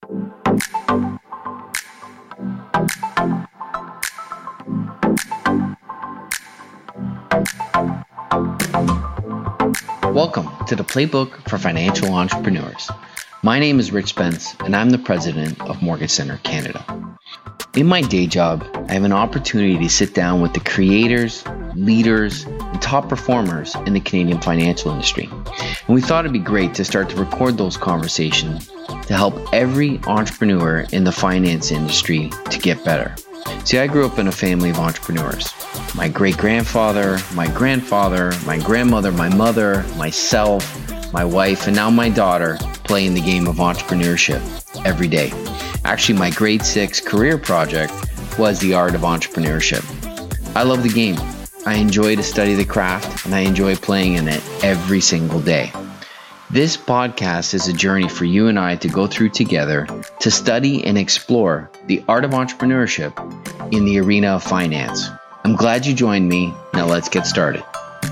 Welcome to the Playbook for Financial Entrepreneurs. My name is Rich Spence, and I'm the president of Mortgage Center Canada. In my day job, I have an opportunity to sit down with the creators, leaders, and top performers in the Canadian financial industry. And we thought it'd be great to start to record those conversations to help every entrepreneur in the finance industry to get better. See, I grew up in a family of entrepreneurs. My great-grandfather, my grandfather, my grandmother, my mother, myself, my wife, and now my daughter play in the game of entrepreneurship every day. Actually, my grade 6 career project was the art of entrepreneurship. I love the game. I enjoy to study the craft, and I enjoy playing in it every single day. This podcast is a journey for you and I to go through together to study and explore the art of entrepreneurship in the arena of finance. I'm glad you joined me. Now let's get started.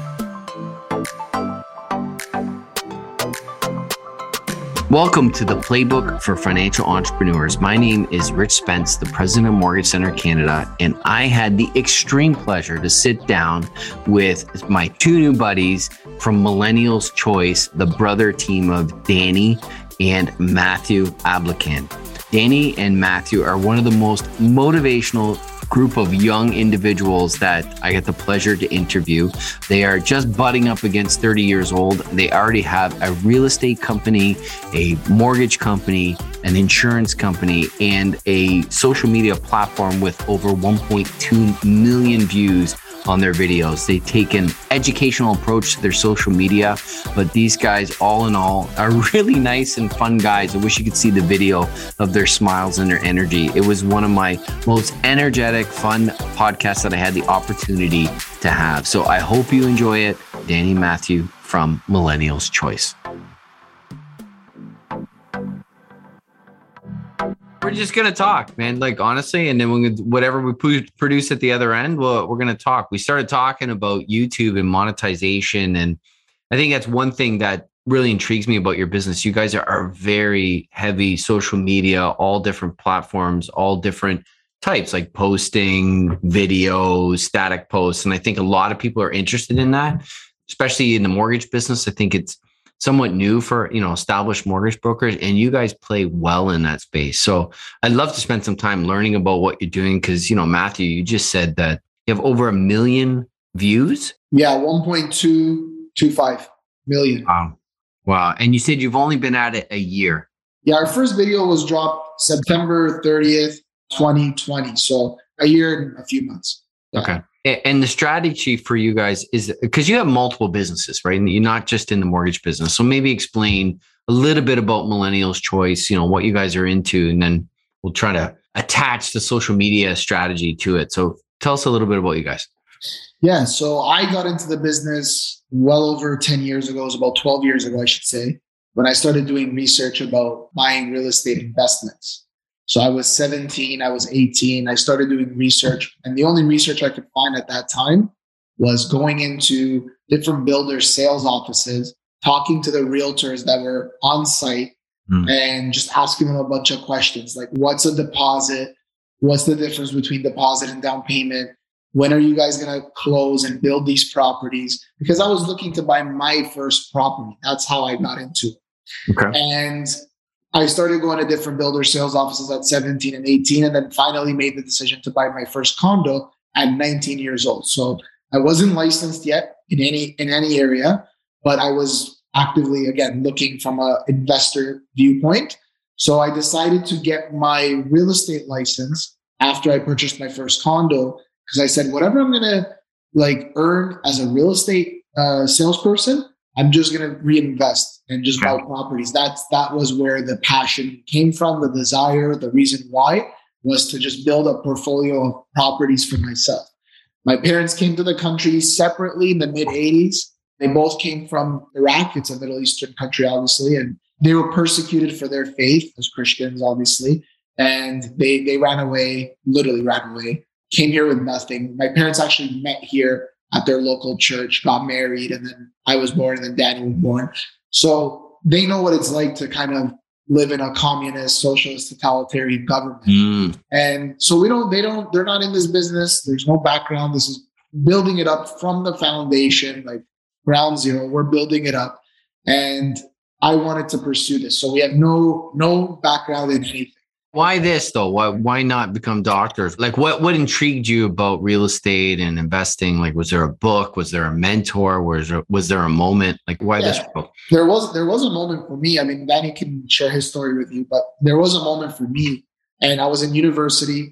Welcome to the Playbook for Financial Entrepreneurs. My name is Rich Spence, the president of Mortgage Center Canada, and I had the extreme pleasure to sit down with my two new buddies from Millennials Choice, the brother team of Danny and Matthew Ablakan. Danny and Matthew are one of the most motivational group of young individuals that I get the pleasure to interview. They are just butting up against 30 years old. They already have a real estate company, a mortgage company, an insurance company, and a social media platform with over 1.2 million views on their videos. They take an educational approach to their social media, but these guys, all in all, are really nice and fun guys. I wish you could see the video of their smiles and their energy. It was one of my most energetic, fun podcasts that I had the opportunity to have. So I hope you enjoy it. Danny Matthew from Millennials Choice. We're just going to talk, man, like honestly, and then whatever we produce at the other end, we're going to talk. We started talking about YouTube and monetization. And I think that's one thing that really intrigues me about your business. You guys are very heavy social media, all different platforms, all different types, like posting, videos, static posts. And I think a lot of people are interested in that, especially in the mortgage business. I think it's somewhat new for, established mortgage brokers, and you guys play well in that space. So I'd love to spend some time learning about what you're doing. Cause Matthew, you just said that you have over 1 million views. Yeah. 1.225 million. Wow. And you said you've only been at it a year. Yeah. Our first video was dropped September 30th, 2020. So a year and a few months. Yeah. Okay. And the strategy for you guys is because you have multiple businesses, right? And you're not just in the mortgage business. So maybe explain a little bit about Millennials Choice, what you guys are into, and then we'll try to attach the social media strategy to it. So tell us a little bit about you guys. Yeah. So I got into the business well over 10 years ago. It was about 12 years ago, I should say, when I started doing research about buying real estate investments. So I was 17, I was 18. I started doing research, and the only research I could find at that time was going into different builders' sales offices, talking to the realtors that were on site and just asking them a bunch of questions like, what's a deposit? What's the difference between deposit and down payment? When are you guys going to close and build these properties? Because I was looking to buy my first property. That's how I got into it. Okay. And I started going to different builder sales offices at 17 and 18, and then finally made the decision to buy my first condo at 19 years old. So I wasn't licensed yet in any area, but I was actively, again, looking from an investor viewpoint. So I decided to get my real estate license after I purchased my first condo, because I said, whatever I'm going to earn as a real estate salesperson, I'm just going to reinvest and just buy properties. That was where the passion came from, the desire, the reason why was to just build a portfolio of properties for myself. My parents came to the country separately in the mid-'80s. They both came from Iraq. It's a Middle Eastern country, obviously, and they were persecuted for their faith as Christians, obviously. And they ran away, literally ran away, came here with nothing. My parents actually met here at their local church, got married, and then I was born, and then Danny was born. So they know what it's like to kind of live in a communist, socialist, totalitarian government. And so they're not in this business. There's no background. This is building it up from the foundation, like ground zero. We're building it up. And I wanted to pursue this. So we have no background in anything. Why this though? Why not become doctors? Like what intrigued you about real estate and investing? Like, was there a book? Was there a mentor? Was there a moment? Like, why this book? There was a moment for me. I mean, Danny can share his story with you, but there was a moment for me, and I was in university.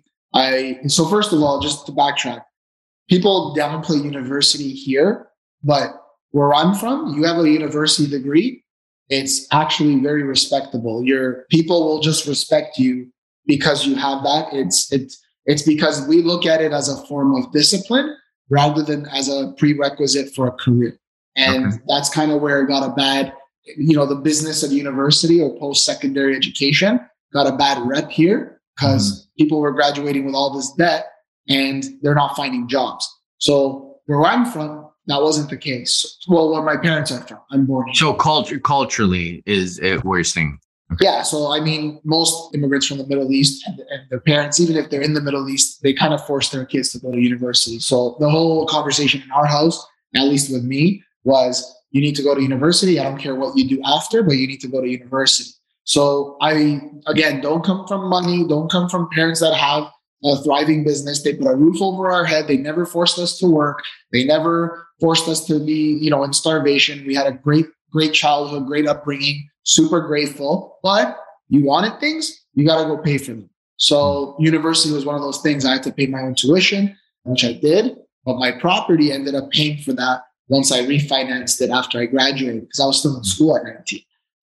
So first of all, just to backtrack, people downplay university here, but where I'm from, you have a university degree, it's actually very respectable. Your people will just respect you because you have that. It's because we look at it as a form of discipline rather than as a prerequisite for a career. And that's kind of where it got a bad, the business of university or post-secondary education got a bad rep here because people were graduating with all this debt and they're not finding jobs. So where I'm from, that wasn't the case. Well, where my parents are from, I'm born here. So culturally is it where you're saying? Okay. Yeah. So, I mean, most immigrants from the Middle East and their parents, even if they're in the Middle East, they kind of force their kids to go to university. So the whole conversation in our house, at least with me, was you need to go to university. I don't care what you do after, but you need to go to university. So again, don't come from money. Don't come from parents that have a thriving business. They put a roof over our head. They never forced us to work. They never forced us to be, in starvation. We had a great childhood, great upbringing, super grateful. But you wanted things, you got to go pay for them. So university was one of those things. I had to pay my own tuition, which I did. But my property ended up paying for that once I refinanced it after I graduated because I was still in school at 19.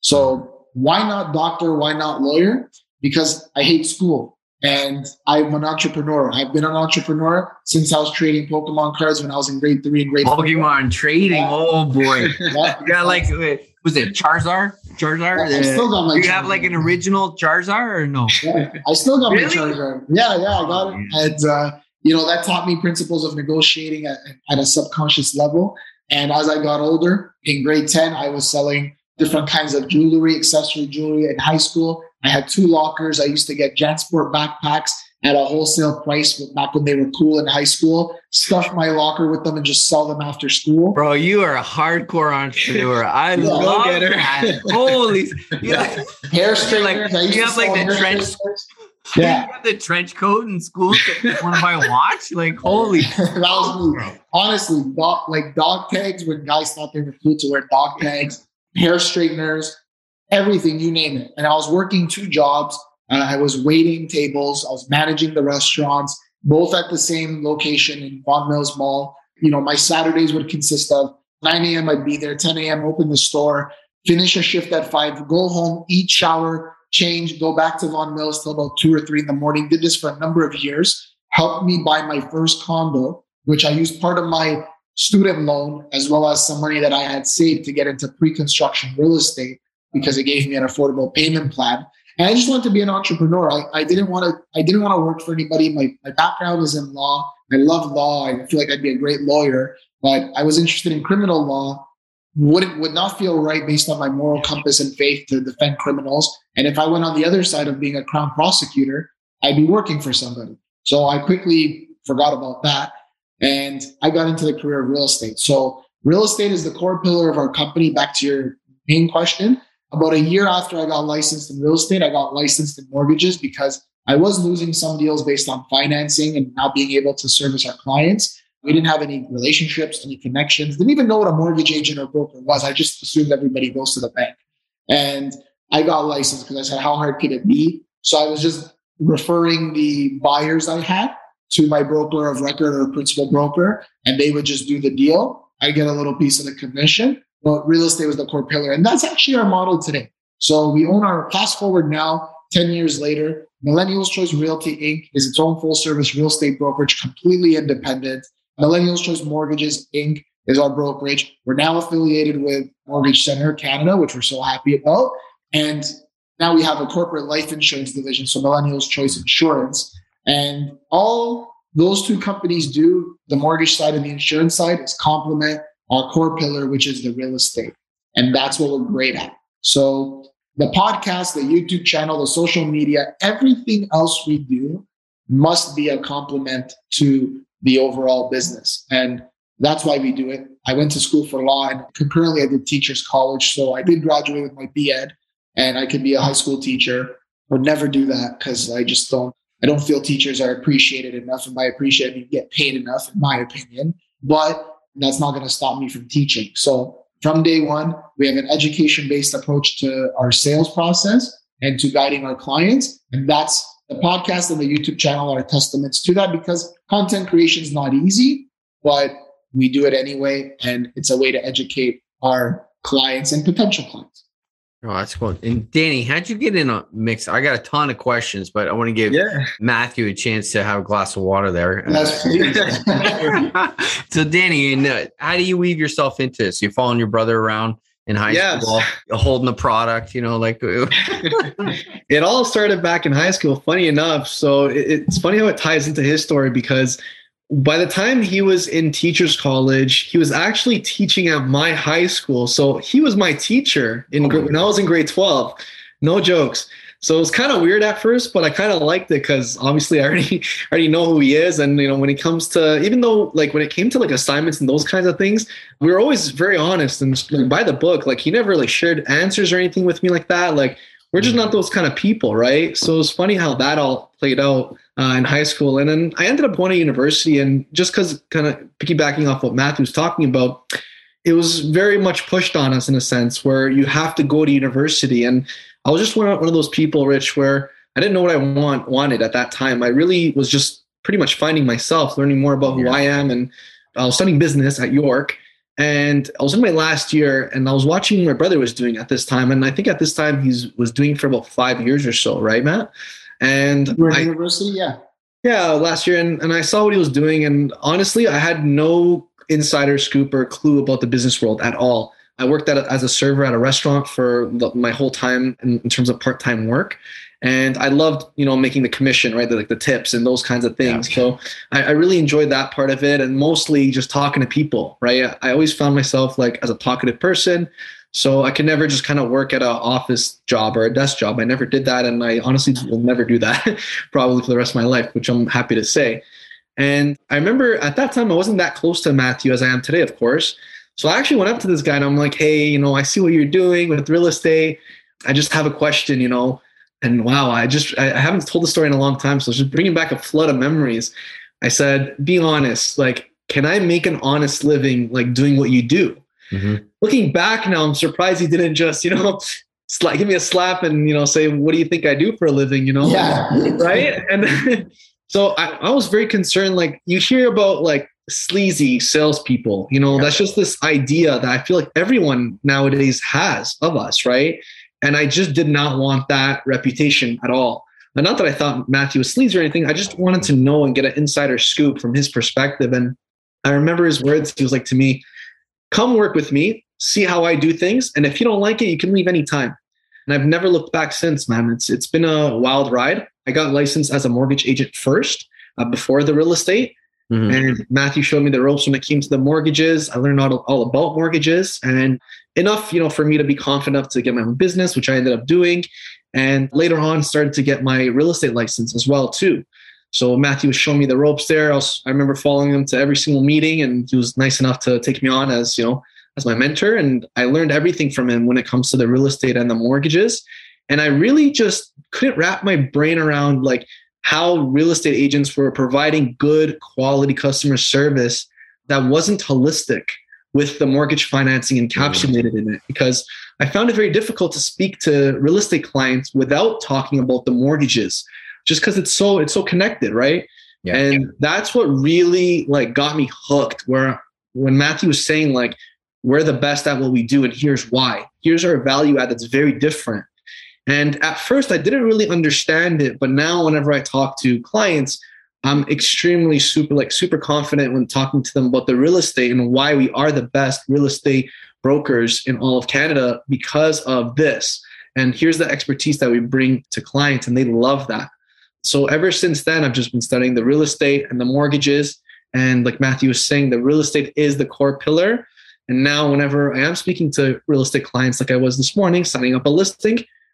So why not doctor? Why not lawyer? Because I hate school. And I'm an entrepreneur. I've been an entrepreneur since I was trading Pokemon cards when I was in grade 3 and grade 4. Pokemon trading? Yeah. Oh, boy. You got was it Charizard? Yeah, I still got my Do you have like an original Charizard or no? Yeah, I still got my Charizard. Yeah, I got it. And, that taught me principles of negotiating at a subconscious level. And as I got older, in grade 10, I was selling different kinds of jewelry, accessory jewelry in high school. I had 2 lockers. I used to get JanSport backpacks at a wholesale price back when they were cool in high school, stuff my locker with them and just sell them after school. Bro, you are a hardcore entrepreneur. I love that. Holy. Hair straighteners. You have like the trench. Yeah. You have the trench coat in school. Want to buy a watch? Like, holy. That was me. Honestly, dog tags when guys thought they were cool to wear dog tags, hair straighteners, everything, you name it. And I was working 2 jobs. I was waiting tables. I was managing the restaurants, both at the same location in Vaughan Mills Mall. My Saturdays would consist of 9 a.m. I'd be there, 10 a.m. open the store, finish a shift at 5, go home, eat, shower, change, go back to Vaughan Mills till about 2 or 3 in the morning. Did this for a number of years. Helped me buy my first condo, which I used part of my student loan as well as some money that I had saved to get into pre-construction real estate because it gave me an affordable payment plan. And I just wanted to be an entrepreneur. I didn't want to work for anybody. My background is in law. I love law. I feel like I'd be a great lawyer, but I was interested in criminal law. Would not feel right based on my moral compass and faith to defend criminals. And if I went on the other side of being a crown prosecutor, I'd be working for somebody. So I quickly forgot about that. And I got into the career of real estate. So real estate is the core pillar of our company. Back to your main question. About a year after I got licensed in real estate, I got licensed in mortgages because I was losing some deals based on financing and not being able to service our clients. We didn't have any relationships, any connections, didn't even know what a mortgage agent or broker was. I just assumed everybody goes to the bank. And I got licensed because I said, how hard could it be? So I was just referring the buyers I had to my broker of record or principal broker, and they would just do the deal. I get a little piece of the commission. But real estate was the core pillar. And that's actually our model today. So we own our, fast forward now, 10 years later, Millennials Choice Realty Inc. is its own full service real estate brokerage, completely independent. Millennials Choice Mortgages Inc. is our brokerage. We're now affiliated with Mortgage Center Canada, which we're so happy about. And now we have a corporate life insurance division, so Millennials Choice Insurance. And all those 2 companies do, the mortgage side and the insurance side, is complement our core pillar, which is the real estate. And that's what we're great at. So the podcast, the YouTube channel, the social media, everything else we do must be a complement to the overall business. And that's why we do it. I went to school for law and concurrently I did teachers college. So I did graduate with my B.Ed and I could be a high school teacher. Would never do that because I don't feel teachers are appreciated enough. And by appreciated, you get paid enough, in my opinion. But that's not going to stop me from teaching. So from day one, we have an education-based approach to our sales process and to guiding our clients. And that's the podcast and the YouTube channel are testaments to that, because content creation is not easy, but we do it anyway. And it's a way to educate our clients and potential clients. Oh, that's cool. And Danny, how'd you get in a mix? I got a ton of questions, but I want to give Matthew a chance to have a glass of water there. Yes, please. So Danny, how do you weave yourself into this? You're following your brother around in high school, holding the product, like it all started back in high school, funny enough. So it's funny how it ties into his story, because by the time he was in teachers college, he was actually teaching at my high school. So he was my teacher when I was in grade 12. No jokes. So it was kind of weird at first, but I kind of liked it because obviously I already know who he is. And, when it comes to, even though when it came to assignments and those kinds of things, we were always very honest and by the book. He never really shared answers or anything with me like that. We're just not those kind of people, right? So it's funny how that all played out in high school. And then I ended up going to university, and just because kind of piggybacking off what Matthew was talking about, it was very much pushed on us in a sense where you have to go to university. And I was just one of those people, Rich, where I didn't know what I wanted at that time. I really was just pretty much finding myself, learning more about who I am. And I was studying business at York. And I was in my last year, and I was watching what my brother was doing at this time. And I think at this time he was doing for about 5 years or so, right, Matt? And you were in university, yeah, last year, and I saw what he was doing. And honestly, I had no insider scoop or clue about the business world at all. I worked as a server at a restaurant for my whole time in terms of part-time work. And I loved, making the commission, right? The tips and those kinds of things. Yeah. So I really enjoyed that part of it, and mostly just talking to people, right? I always found myself as a talkative person. So I could never just kind of work at an office job or a desk job. I never did that. And I honestly will never do that probably for the rest of my life, which I'm happy to say. And I remember at that time, I wasn't that close to Matthew as I am today, of course. So I actually went up to this guy and I'm like, hey, I see what you're doing with real estate. I just have a question, And wow, I haven't told the story in a long time. So it's just bringing back a flood of memories. I said, be honest, can I make an honest living, doing what you do? Mm-hmm. Looking back now, I'm surprised he didn't just, give me a slap and, say, what do you think I do for a living, Yeah. Right. And so I was very concerned. You hear about sleazy salespeople, that's just this idea that I feel like everyone nowadays has of us. Right. And I just did not want that reputation at all. And not that I thought Matthew was sleazy or anything. I just wanted to know and get an insider scoop from his perspective. And I remember his words. He was like to me, come work with me, see how I do things. And if you don't like it, you can leave anytime. And I've never looked back since, man. It's been a wild ride. I got licensed as a mortgage agent first before the real estate. Mm-hmm. And Matthew showed me the ropes when it came to the mortgages. I learned all about mortgages and enough, for me to be confident enough to get my own business, which I ended up doing. And later on started to get my real estate license as well, too. So Matthew was showing me the ropes there. I remember following him to every single meeting, and he was nice enough to take me on as my mentor. And I learned everything from him when it comes to the real estate and the mortgages. And I really just couldn't wrap my brain around how real estate agents were providing good quality customer service that wasn't holistic with the mortgage financing encapsulated in it, because I found it very difficult to speak to real estate clients without talking about the mortgages, just because it's so connected, right? Yeah. And that's what really got me hooked, where when Matthew was saying we're the best at what we do and here's why. Here's our value add that's very different. And at first I didn't really understand it, but now whenever I talk to clients, I'm extremely super confident when talking to them about the real estate and why we are the best real estate brokers in all of Canada because of this. And here's the expertise that we bring to clients, and they love that. So ever since then, I've just been studying the real estate and the mortgages. And like Matthew was saying, the real estate is the core pillar. And now whenever I am speaking to real estate clients, like I was this morning, setting up a listing,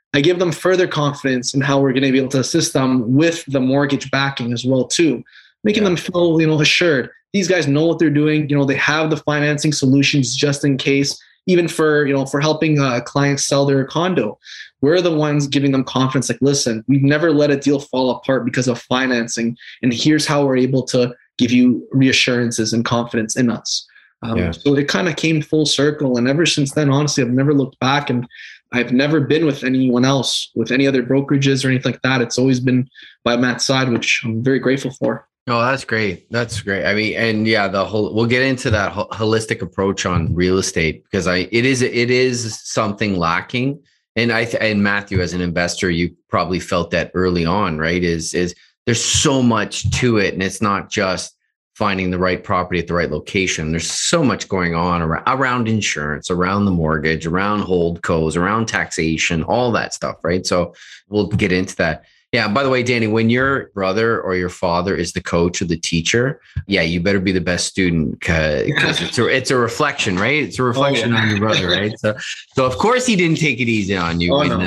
I give them further confidence in how we're going to be able to assist them with the mortgage backing as well too, making them feel, assured. These guys know what they're doing. They have the financing solutions just in case, even for helping clients sell their condo. We're the ones giving them confidence. Like, listen, we've never let a deal fall apart because of financing. And here's how we're able to give you reassurances and confidence in us. So it kind of came full circle. And ever since then, honestly, I've never looked back, and I've never been with anyone else, with any other brokerages or anything like that. It's always been by Matt's side, which I'm very grateful for. Oh, that's great. That's great. I mean, and we'll get into that holistic approach on real estate, because it is something lacking. And and Matthew, as an investor, you probably felt that early on, right? Is there's so much to it, and it's not just finding the right property at the right location. There's so much going on around insurance, around the mortgage, around holdcos, around taxation, all that stuff, right? So we'll get into that. Yeah. By the way, Danny, when your brother or your father is the coach or the teacher, you better be the best student, because it's a reflection, right? It's a reflection on your brother, right? So of course he didn't take it easy on you. And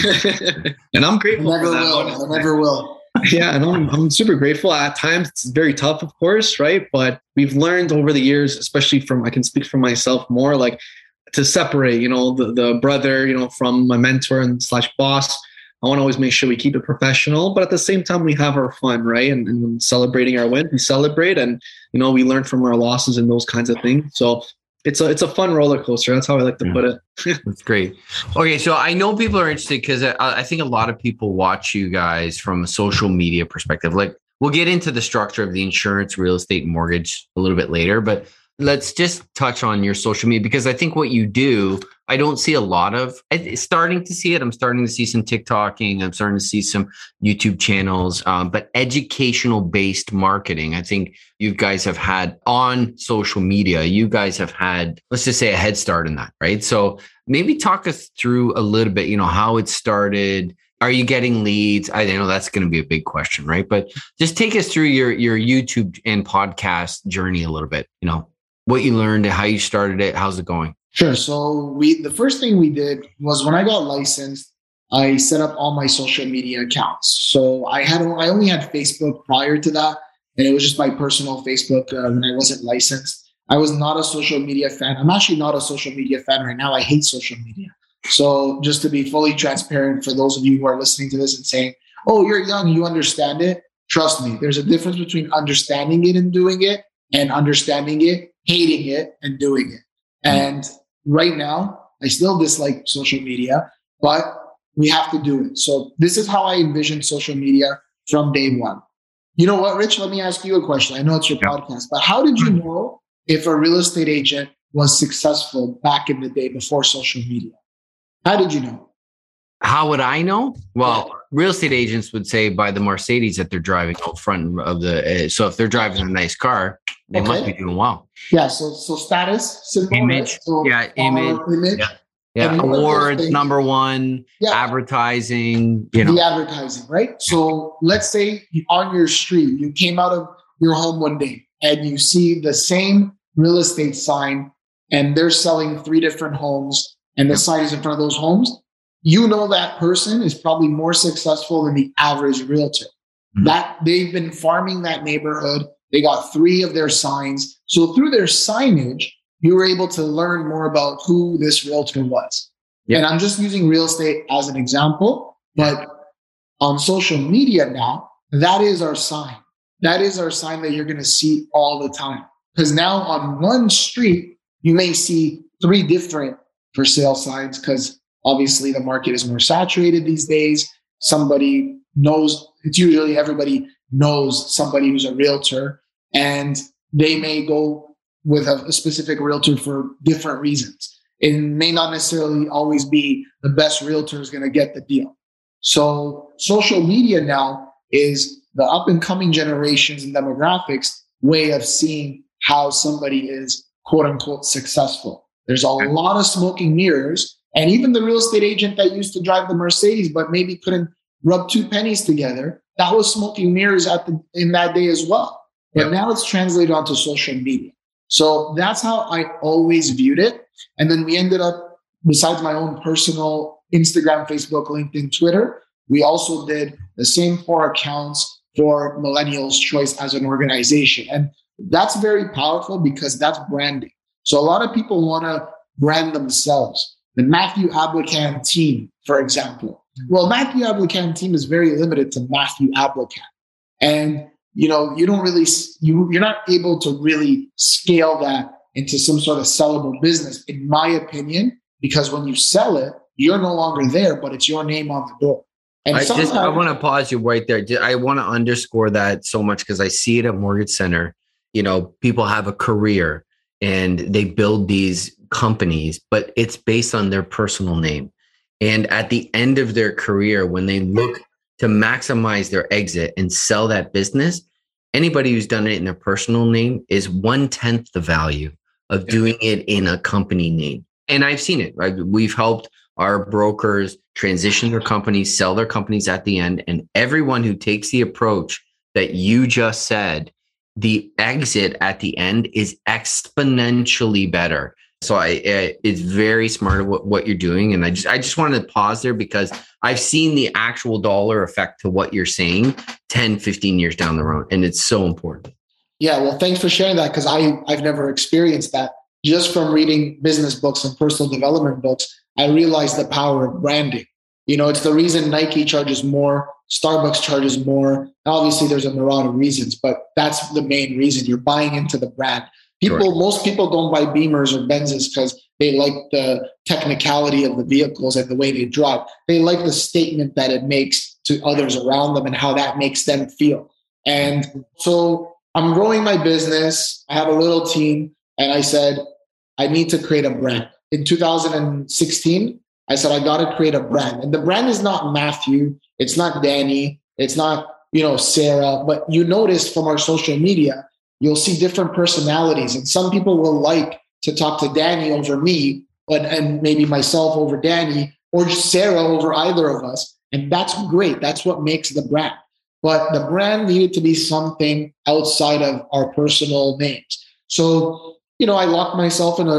I'm grateful for that. I never will. Yeah, and I'm super grateful. At times it's very tough, of course, right? But we've learned over the years, especially I can speak for myself more, like to separate, the brother, from my mentor and / boss. I want to always make sure we keep it professional, but at the same time we have our fun, right? And celebrating our wins, we celebrate, and we learn from our losses and those kinds of things. So it's a fun roller coaster. That's how I like to put it. That's great. Okay, so I know people are interested, because I think a lot of people watch you guys from a social media perspective. Like, we'll get into the structure of the insurance, real estate, and mortgage a little bit later, but let's just touch on your social media, because I think what you do, I don't see a lot of. Starting to see it. I'm starting to see some TikToking. I'm starting to see some YouTube channels, but educational-based marketing. I think you guys have had on social media. You guys have had, let's just say, a head start in that, right? So maybe talk us through a little bit. How it started. Are you getting leads? I know that's going to be a big question, right? But just take us through your YouTube and podcast journey a little bit. What you learned, how you started it, how's it going? Sure. So the first thing we did was, when I got licensed, I set up all my social media accounts. So I only had Facebook prior to that, and it was just my personal Facebook when I wasn't licensed. I was not a social media fan. I'm actually not a social media fan right now. I hate social media. So just to be fully transparent for those of you who are listening to this and saying, "Oh, you're young, you understand it." Trust me, there's a difference between understanding it and doing it, and understanding it, hating it, and doing it. And right now, I still dislike social media, but we have to do it. So this is how I envision social media from day one. You know what, Rich? Let me ask you a question. I know it's your podcast, but how did you know if a real estate agent was successful back in the day before social media? How did you know? How would I know? Well, real estate agents would say by the Mercedes that they're driving out front of the. So if they're driving a nice car, they must be doing well. Yeah. So status, symbol, image, right? So image. Yeah. Awards, number one, advertising, The advertising, right? So let's say on your street, you came out of your home one day and you see the same real estate sign, and they're selling 3 different homes, and the sign is in front of those homes. You know that person is probably more successful than the average realtor. That they've been farming that neighborhood. They got 3 of their signs. So through their signage, you were able to learn more about who this realtor was. And I'm just using real estate as an example, but on social media now, that is our sign. That is our sign that you're going to see all the time. Because now on one street, you may see 3 different for sale signs, because obviously the market is more saturated these days. Somebody knows, it's usually everybody knows somebody who's a realtor, and they may go with a specific realtor for different reasons. It may not necessarily always be the best realtor is going to get the deal. So social media now is the up and coming generations and demographics way of seeing how somebody is quote unquote successful. There's a lot of smoking mirrors, and even the real estate agent that used to drive the Mercedes, but maybe couldn't rub 2 pennies together, that was smoking mirrors in that day as well. But now it's translated onto social media. So that's how I always viewed it. And then we ended up, besides my own personal Instagram, Facebook, LinkedIn, Twitter. We also did the same 4 accounts for Millennials Choice as an organization. And that's very powerful because that's branding. So a lot of people want to brand themselves. The Matthew Ablacan team, for example. Well, Matthew Ablacan team is very limited to Matthew Ablacan. And, you don't really, you're not able to really scale that into some sort of sellable business, in my opinion, because when you sell it, you're no longer there, but it's your name on the door. And I want to pause you right there. I want to underscore that so much because I see it at Mortgage Center. People have a career and they build these companies, but it's based on their personal name. And at the end of their career, when they look to maximize their exit and sell that business, anybody who's done it in their personal name is 1/10 the value of doing it in a company name. And I've seen it, right? We've helped our brokers transition their companies, sell their companies at the end. And everyone who takes the approach that you just said, the exit at the end is exponentially better. So it's very smart what you're doing. And I just wanted to pause there because I've seen the actual dollar effect to what you're saying 10, 15 years down the road. And it's so important. Yeah, well, thanks for sharing that because I've never experienced that. Just from reading business books and personal development books, I realized the power of branding. It's the reason Nike charges more, Starbucks charges more. Obviously, there's a myriad of reasons, but that's the main reason. You're buying into the brand. Most people don't buy Beamers or Benzes because they like the technicality of the vehicles and the way they drive. They like the statement that it makes to others around them and how that makes them feel. And so I'm growing my business. I have a little team, and I said, I need to create a brand. In 2016, I said, I got to create a brand. And the brand is not Matthew. It's not Danny. It's not, Sarah. But you notice from our social media, you'll see different personalities. And some people will like to talk to Danny over me, and maybe myself over Danny, or just Sarah over either of us. And that's great. That's what makes the brand. But the brand needed to be something outside of our personal names. So, I locked myself in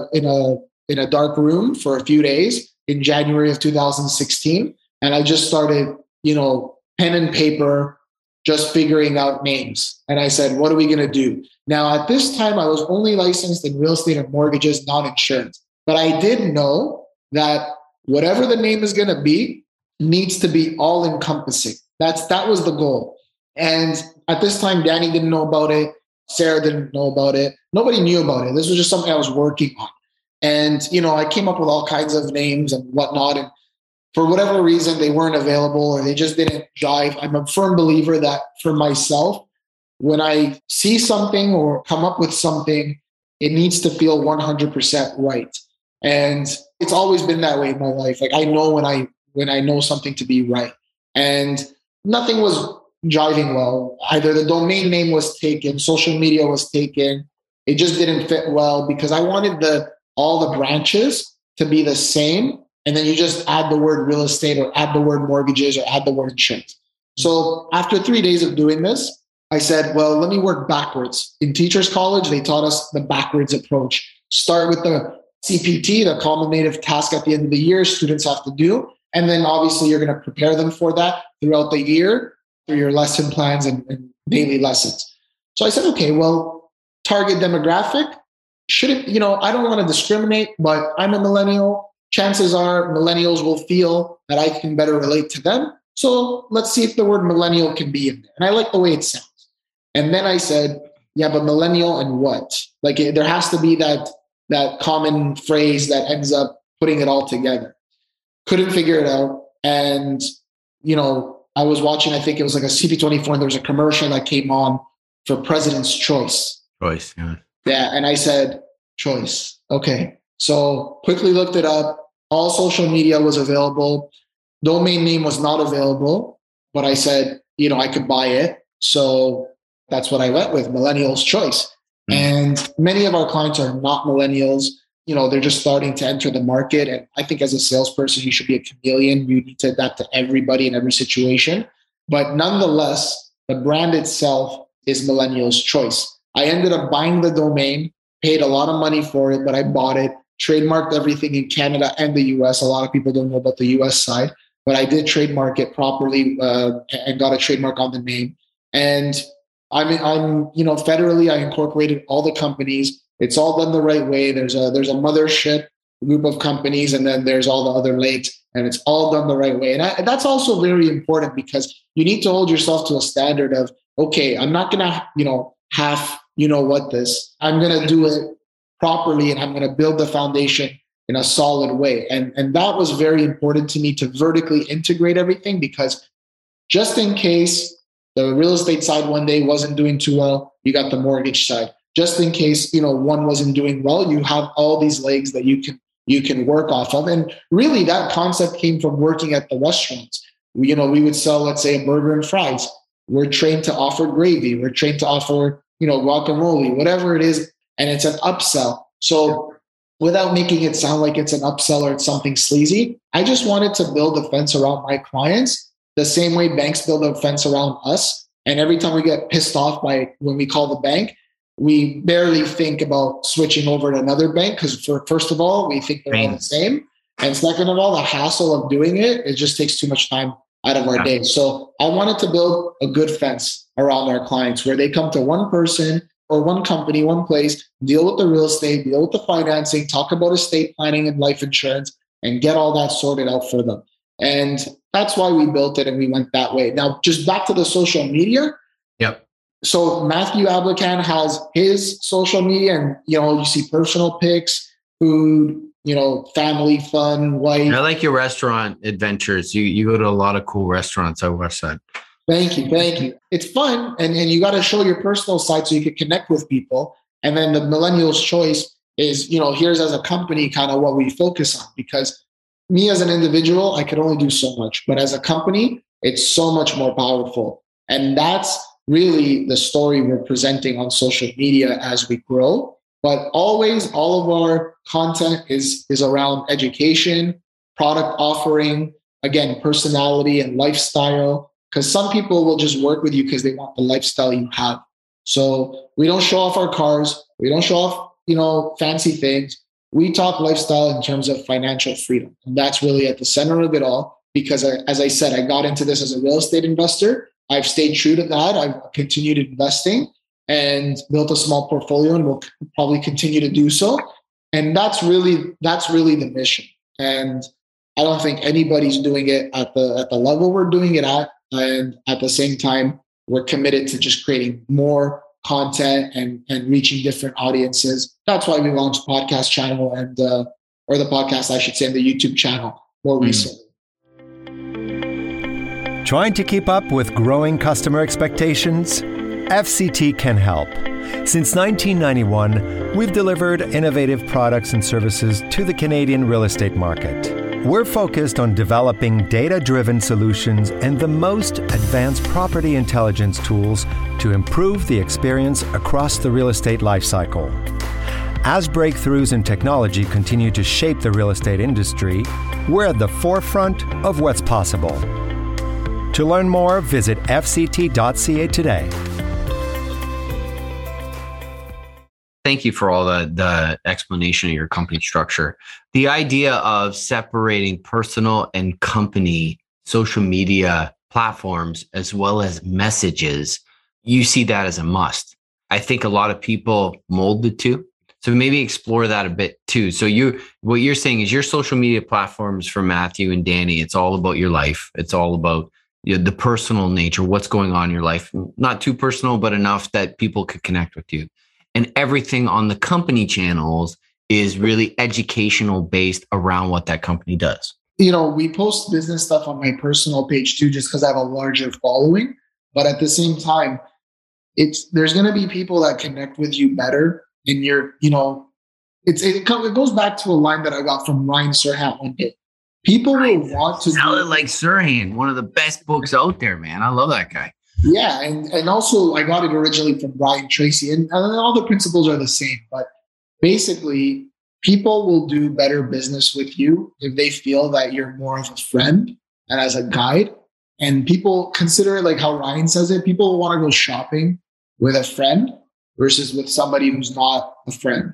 a dark room for a few days in January of 2016. And I just started, pen and paper, just figuring out names. And I said, what are we going to do? Now, at this time, I was only licensed in real estate and mortgages, not insurance. But I did know that whatever the name is going to be needs to be all encompassing. That was the goal. And at this time, Danny didn't know about it. Sarah didn't know about it. Nobody knew about it. This was just something I was working on. And, I came up with all kinds of names and whatnot. And for whatever reason, they weren't available or they just didn't jive. I'm a firm believer that for myself, when I see something or come up with something, it needs to feel 100% right. And it's always been that way in my life. Like I know when I know something to be right. And nothing was jiving well. Either the domain name was taken, social media was taken. It just didn't fit well because I wanted all the branches to be the same. And then you just add the word real estate or add the word mortgages or add the word insurance. So after 3 days of doing this, I said, well, let me work backwards. In Teachers College, they taught us the backwards approach. Start with the CPT, the culminative task at the end of the year students have to do. And then obviously you're going to prepare them for that throughout the year through your lesson plans and daily lessons. So I said, okay, well, target demographic. I don't want to discriminate, but I'm a millennial. Chances are millennials will feel that I can better relate to them. So let's see if the word millennial can be in there. And I like the way it sounds. And then I said, yeah, but millennial and what? Like there has to be that common phrase that ends up putting it all together. Couldn't figure it out. And, I was watching, I think it was like a CP24 and there was a commercial that came on for President's Choice. Choice, yeah. Yeah. And I said, choice. Okay. So quickly looked it up. All social media was available. Domain name was not available, but I said, I could buy it. So that's what I went with, Millennials Choice. Mm-hmm. And many of our clients are not millennials. They're just starting to enter the market. And I think as a salesperson, you should be a chameleon. You need to adapt to everybody in every situation. But nonetheless, the brand itself is Millennials Choice. I ended up buying the domain, paid a lot of money for it, but I bought it. trademarked everything in Canada and the US. A lot of people don't know about the US side, but I did trademark it properly and got a trademark on the name. And I'm federally, I incorporated all the companies. It's all done the right way. There's a mothership group of companies, and then there's all the other legs, and it's all done the right way. And that's also very important, because you need to hold yourself to a standard of, okay, I'm not going to, half, this. I'm going to do it properly, and I'm going to build the foundation in a solid way. And that was very important to me, to vertically integrate everything, because just in case the real estate side one day wasn't doing too well, you got the mortgage side. Just in case, one wasn't doing well, you have all these legs that you can work off of. And really that concept came from working at the restaurants. We would sell, let's say, a burger and fries. We're trained to offer gravy. We're trained to offer, guacamole, whatever it is. And it's an upsell. So without making it sound like it's an upsell or it's something sleazy, I just wanted to build a fence around my clients the same way banks build a fence around us. And every time we get pissed off by when we call the bank, we barely think about switching over to another bank, because first of all, we think they're all the same. And second of all, the hassle of doing it just takes too much time out of our day. So I wanted to build a good fence around our clients where they come to one person or one company, one place, deal with the real estate, deal with the financing, talk about estate planning and life insurance, and get all that sorted out for them. And that's why we built it, and we went that way. Now, just back to the social media. Yep. So Matthew Ablacan has his social media, and you see personal pics, food, family fun, wife. I like your restaurant adventures. You go to a lot of cool restaurants on West Side. Thank you. It's fun, and you got to show your personal side so you can connect with people. And then the Millennials Choice is, here's as a company kind of what we focus on, because me as an individual, I could only do so much, but as a company, it's so much more powerful. And that's really the story we're presenting on social media as we grow. But always, all of our content is around education, product offering, again, personality and lifestyle, because some people will just work with you because they want the lifestyle you have. So we don't show off our cars. We don't show off, fancy things. We talk lifestyle in terms of financial freedom. And that's really at the center of it all, because as I said, I got into this as a real estate investor. I've stayed true to that. I've continued investing and built a small portfolio, and will probably continue to do so. And that's really the mission. And I don't think anybody's doing it at the level we're doing it at. And at the same time, we're committed to just creating more content and reaching different audiences. That's why we launched the podcast channel or the podcast, I should say, and the YouTube channel more recently. Trying to keep up with growing customer expectations? FCT can help. Since 1991, we've delivered innovative products and services to the Canadian real estate market. We're focused on developing data-driven solutions and the most advanced property intelligence tools to improve the experience across the real estate lifecycle. As breakthroughs in technology continue to shape the real estate industry, we're at the forefront of what's possible. To learn more, visit fct.ca today. Thank you for all the explanation of your company structure. The idea of separating personal and company social media platforms as well as messages, you see that as a must. I think a lot of people mold the two. So maybe explore that a bit too. So what you're saying is your social media platforms for Matthew and Danny, it's all about your life. It's all about the personal nature, what's going on in your life. Not too personal, but enough that people could connect with you. And everything on the company channels is really educational based around what that company does. We post business stuff on my personal page too, just because I have a larger following. But at the same time, there's going to be people that connect with you better. And it goes back to a line that I got from Ryan Serhant one day. People will want to sound like Serhant, one of the best books out there, man. I love that guy. Yeah, and also I got it originally from Brian Tracy, and all the principles are the same. But basically, people will do better business with you if they feel that you're more of a friend and as a guide. And people consider it like how Ryan says it. People will want to go shopping with a friend versus with somebody who's not a friend.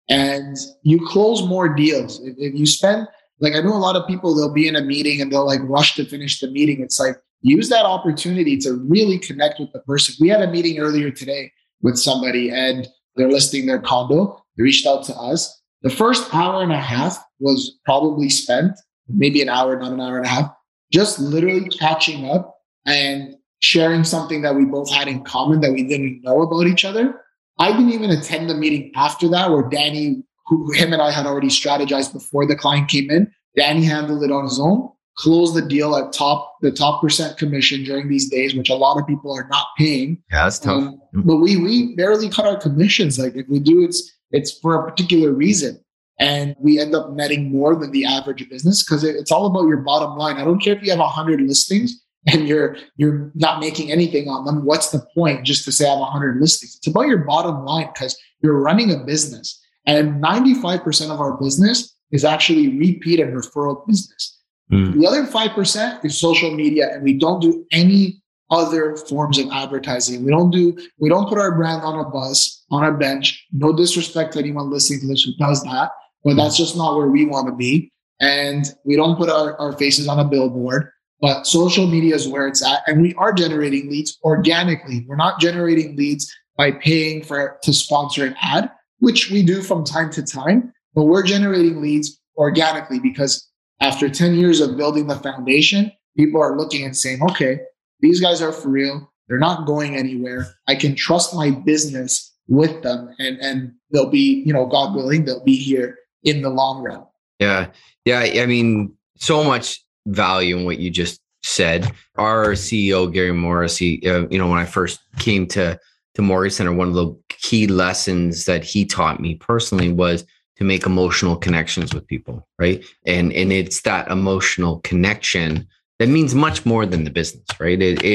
and you close more deals. If you spend, like, I know a lot of people, they'll be in a meeting and they'll like rush to finish the meeting. It's like, use that opportunity to really connect with the person. We had a meeting earlier today with somebody and they're listing their condo. They reached out to us. The first hour and a half was probably spent, maybe an hour, not an hour and a half, just literally catching up and sharing something that we both had in common that we didn't know about each other. I didn't even attend the meeting after that, where Danny, him and I had already strategized before the client came in. Danny handled it on his own, closed the deal at the top percent commission during these days, which a lot of people are not paying. Yeah, that's tough. But we barely cut our commissions. Like, if we do, it's for a particular reason. And we end up netting more than the average business because it's all about your bottom line. I don't care if you have 100 listings and you're not making anything on them. What's the point just to say I have 100 listings? It's about your bottom line because you're running a business. And 95% of our business is actually repeat and referral business. The other 5% is social media, and we don't do any other forms of advertising. We don't put our brand on a bus, on a bench. No disrespect to anyone listening to this who does that, but that's just not where we want to be. And we don't put our faces on a billboard, but social media is where it's at. And we are generating leads organically. We're not generating leads by paying to sponsor an ad, which we do from time to time, but we're generating leads organically because after 10 years of building the foundation, people are looking and saying, okay, these guys are for real. They're not going anywhere. I can trust my business with them, and they'll be, God willing, they'll be here in the long run. Yeah. I mean, so much value in what you just said. Our CEO, Gary Morrissey, when I first came to Mortgage Center, one of the key lessons that he taught me personally was to make emotional connections with people, right? And it's that emotional connection that means much more than the business, right?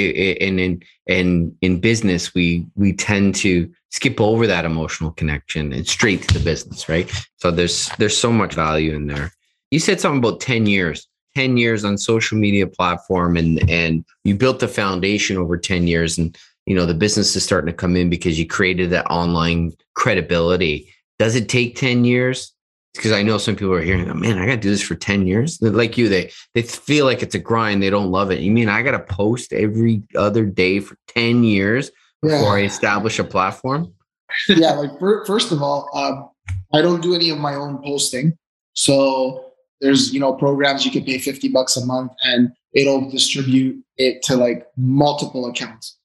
And in business, we tend to skip over that emotional connection and straight to the business, right? So there's so much value in there. You said something about 10 years on social media platform, and you built the foundation over 10 years, and the business is starting to come in because you created that online credibility. Does it take 10 years? Because I know some people are hearing, man, I got to do this for 10 years. Like you, they feel like it's a grind. They don't love it. You mean I got to post every other day for 10 years before I establish a platform? Yeah. Like first of all, I don't do any of my own posting. So there's, programs you can pay $50 a month and it'll distribute it to like multiple accounts.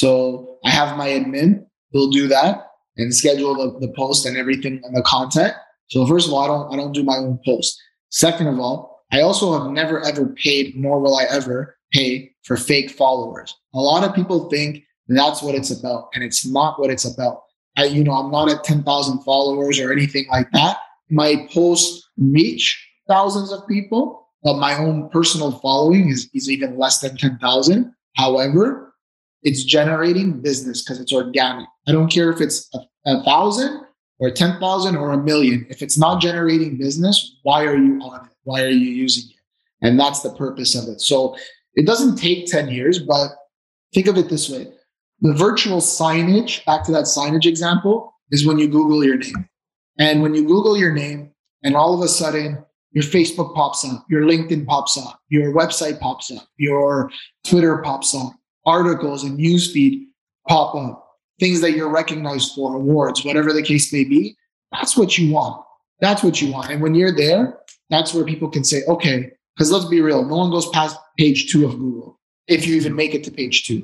So I have my admin, who'll do that and schedule the post and everything and the content. So first of all, I don't do my own post. Second of all, I also have never ever paid, nor will I ever pay for fake followers. A lot of people think that's what it's about, and it's not what it's about. I'm not at 10,000 followers or anything like that. My posts reach thousands of people, but my own personal following is even less than 10,000. However, it's generating business because it's organic. I don't care if it's 1,000 or 10,000 or 1,000,000. If it's not generating business, why are you on it? Why are you using it? And that's the purpose of it. So it doesn't take 10 years, but think of it this way. The virtual signage, back to that signage example, is when you Google your name. And when you Google your name and all of a sudden your Facebook pops up, your LinkedIn pops up, your website pops up, your Twitter pops up, articles and newsfeed pop up, things that you're recognized for, awards, whatever the case may be, that's what you want. That's what you want. And when you're there, that's where people can say, okay, because let's be real, no one goes past page 2 of Google, if you even make it to page 2.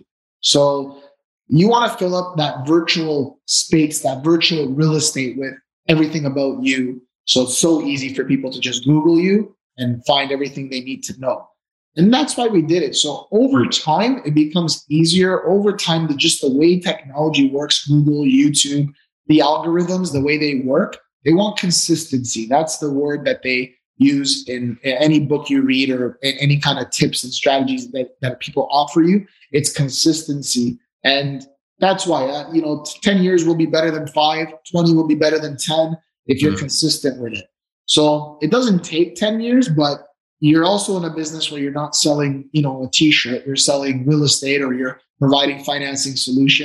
So you want to fill up that virtual space, that virtual real estate with everything about you. So it's so easy for people to just Google you and find everything they need to know. And that's why we did it. So over time, it becomes easier. Over time, just the way technology works, Google, YouTube, the algorithms, the way they work, they want consistency. That's the word that they use in any book you read or in any kind of tips and strategies that people offer you. It's consistency. And that's why, 10 years will be better than 5, 20 will be better than 10 if you're consistent with it. So it doesn't take 10 years, but you're also in a business where you're not selling, a t-shirt, you're selling real estate or you're providing financing solutions.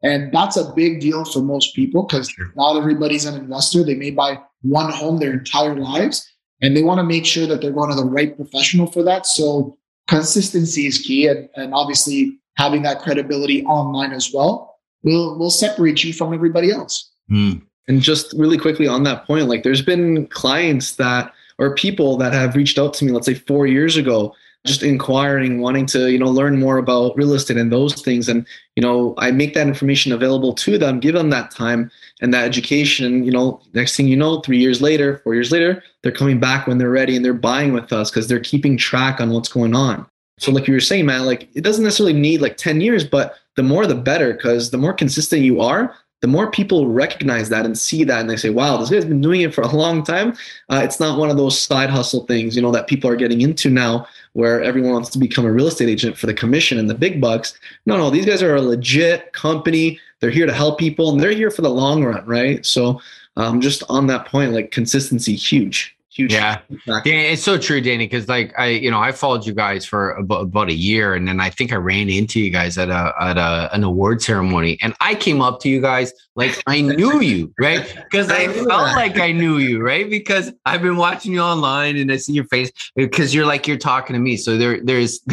And that's a big deal for most people because not everybody's an investor. They may buy one home their entire lives, and they want to make sure that they're going to the right professional for that. So consistency is key. And obviously having that credibility online as well will separate you from everybody else. And just really quickly on that point, like there's been clients that, or people that have reached out to me, let's say 4 years ago, just inquiring, wanting to, learn more about real estate and those things. And, I make that information available to them, give them that time and that education. Next thing you know, 3 years later, 4 years later, they're coming back when they're ready and they're buying with us because they're keeping track on what's going on. So like you were saying, man, like it doesn't necessarily need like 10 years, but the more the better, because the more consistent you are, the more people recognize that and see that and they say, wow, this guy's been doing it for a long time. It's not one of those side hustle things, that people are getting into now where everyone wants to become a real estate agent for the commission and the big bucks. No, these guys are a legit company. They're here to help people and they're here for the long run, right? So just on that point, like consistency, huge. Yeah, it's so true, Danny. Because like I followed you guys for about a year, and then I think I ran into you guys at an award ceremony, and I came up to you guys like I knew you, right? Because I felt like I knew you, right? Because I've been watching you online, and I see your face because you're talking to me. So there is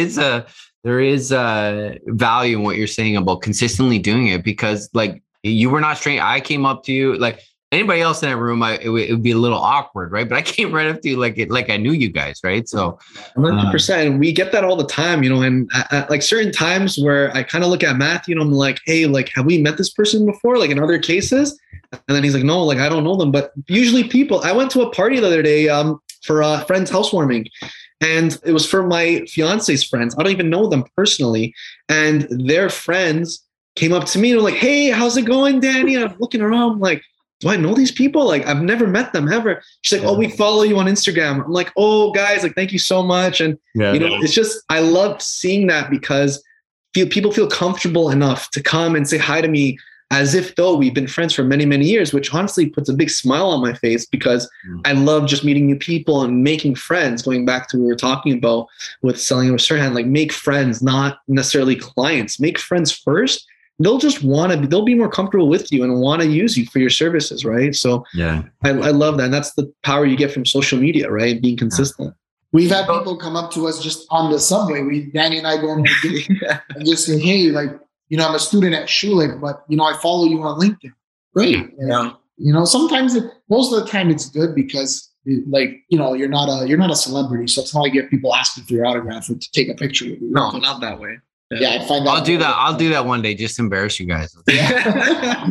value in what you're saying about consistently doing it, because like you were not straight. I came up to you like. Anybody else in that room, it would be a little awkward, right? But I came right up to you like I knew you guys, right? So 100%. We get that all the time, and at like certain times where I kind of look at Matthew and I'm like, hey, like, have we met this person before? Like in other cases? And then he's like, no, like, I don't know them. But usually I went to a party the other day for a friend's housewarming. And it was for my fiance's friends. I don't even know them personally. And their friends came up to me and were like, hey, how's it going, Danny? And I'm looking around like, do I know these people? Like, I've never met them ever. She's like, oh, we follow you on Instagram. I'm like, oh, guys, like, thank you so much. And, it's just, I love seeing that because people feel comfortable enough to come and say hi to me as if though we've been friends for many, many years, which honestly puts a big smile on my face because I love just meeting new people and making friends, going back to what we were talking about with selling a certain hand, like make friends, not necessarily clients, make friends first. They'll be more comfortable with you and want to use you for your services, right? So yeah, I love that. And that's the power you get from social media, right? Being consistent. We've had people come up to us just on the subway. Danny and I go and just say, hey, like, I'm a student at Schulich, but, I follow you on LinkedIn. Great. Yeah. Sometimes, most of the time it's good because you're not a celebrity. So it's not like you get people asking for your autograph or to take a picture with you. No, not that way. Yeah, I find that I'll do that. I'll do that one day. Just embarrass you guys. Yeah.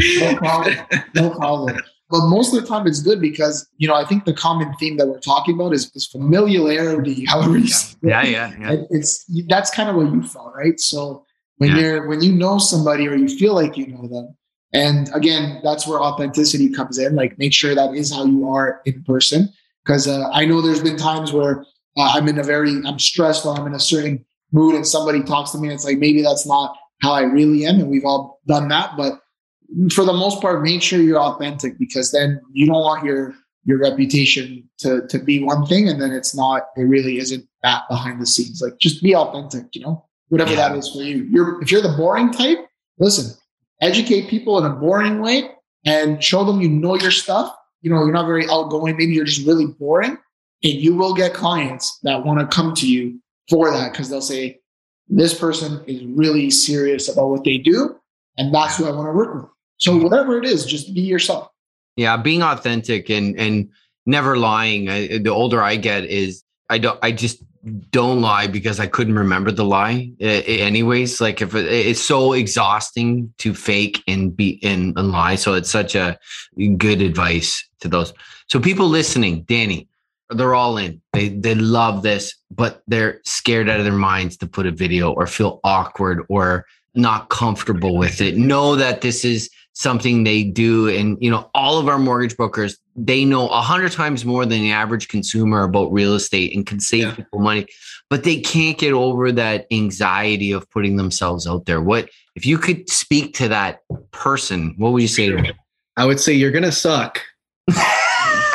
No problem. But most of the time, it's good because I think the common theme that we're talking about is familiarity. However, you say it. That's kind of what you felt, right? So when you know somebody or you feel like you know them, and again, that's where authenticity comes in. Like, make sure that is how you are in person. Because I know there's been times where I'm stressed or I'm in a certain mood and somebody talks to me and it's like, maybe that's not how I really am. And we've all done that. But for the most part, make sure you're authentic, because then you don't want your reputation to be one thing. And then it really isn't that behind the scenes. Like, just be authentic, whatever that is for you. If you're the boring type, listen, educate people in a boring way and show them you know your stuff. You're not very outgoing. Maybe you're just really boring, and you will get clients that want to come to you for that, because they'll say, this person is really serious about what they do, and that's who I want to work with. So whatever it is, just be yourself. Yeah, being authentic and never lying. The older I get is I just don't lie because I couldn't remember the lie. Anyways, like if it's so exhausting to fake and lie. So it's such a good advice to those. So people listening, Danny, they're all in. They love this, but they're scared out of their minds to put a video or feel awkward or not comfortable with it. Know that this is something they do. And, all of our mortgage brokers, they know 100 times more than the average consumer about real estate and can save people money, but they can't get over that anxiety of putting themselves out there. What, if you could speak to that person, what would you say to them? I would say, you're going to suck.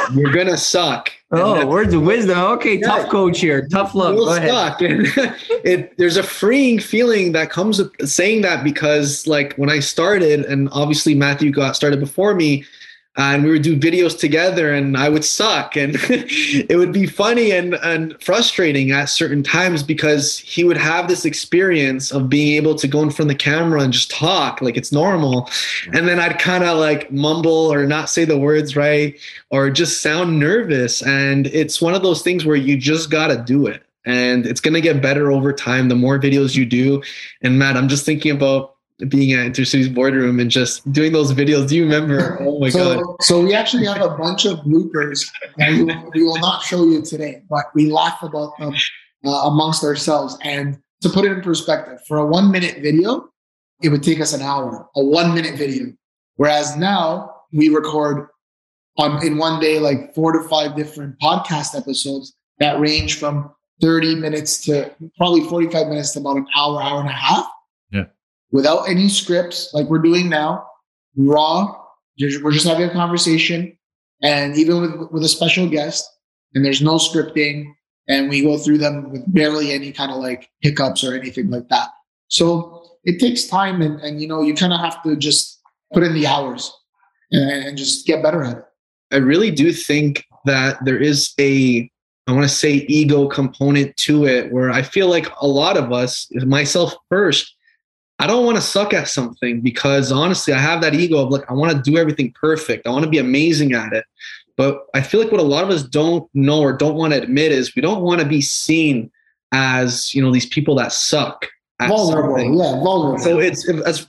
you're gonna suck. Oh, words of wisdom. Okay, Yeah. tough coach here. Tough love. You'll Go ahead. suck. And there's a freeing feeling that comes with saying that, because like when I started, and obviously Matthew got started before me, and we would do videos together and I would suck, and it would be funny and frustrating at certain times, because he would have this experience of being able to go in front of the camera and just talk like it's normal. And then I'd kind of like mumble or not say the words right, or just sound nervous. And it's one of those things where you just got to do it. And it's going to get better over time, the more videos you do. And Matt, I'm just thinking about being at InterCity's boardroom and just doing those videos. Do you remember? Oh my God. So we actually have a bunch of bloopers that we will not show you today, but we laugh about them amongst ourselves. And to put it in perspective, for a 1 minute video, it would take us an hour, a 1 minute video. Whereas now we record in one day, like 4 to 5 different podcast episodes that range from 30 minutes to probably 45 minutes to about an hour, hour and a half. Without any scripts, like we're doing now, raw. We're just having a conversation, and even with a special guest, and there's no scripting, and we go through them with barely any kind of like hiccups or anything like that. So it takes time, and you know, you kind of have to just put in the hours and just get better at it. I really do think that there is I want to say ego component to it, where I feel like a lot of us, myself first, I don't want to suck at something, because honestly, I have that ego of like, I want to do everything perfect. I want to be amazing at it. But I feel like what a lot of us don't know or don't want to admit is we don't want to be seen as, you know, these people that suck at Vulnerable, something. yeah, vulnerable. So it's